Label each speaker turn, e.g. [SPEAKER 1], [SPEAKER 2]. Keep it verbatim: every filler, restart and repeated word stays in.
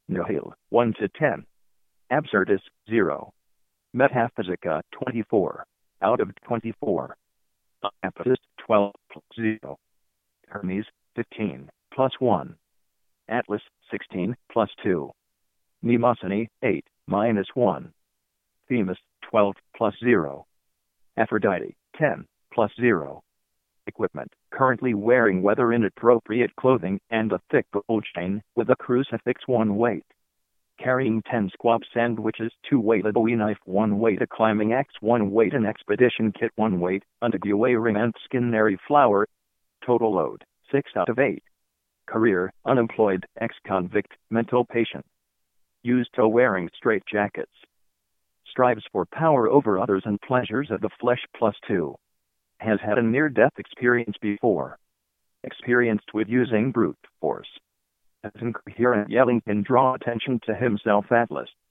[SPEAKER 1] Nihil, one to ten. Absurdus, zero. Metaphysica, twenty-four. Out of twenty-four. Apatist, twelve plus zero. Hermes, fifteen, plus one. Atlas, sixteen, plus two. Mnemosyne, eight, minus one. Themis, twelve, plus zero. Aphrodite, ten, plus zero. Equipment, currently wearing weather-inappropriate clothing and a thick gold chain with a crucifix, one weight. Carrying ten squab sandwiches, two weight, a Bowie knife, one weight, a climbing axe, one weight, an expedition kit, one weight, undergear ring and skinnery flour. Total load, six out of eight. Career, unemployed, ex-convict, mental patient. Used to wearing straight jackets. Strives for power over others and pleasures of the flesh, plus two. Has had a near-death experience before. Experienced with using brute force. As incoherent yelling can draw attention to himself. Atlas,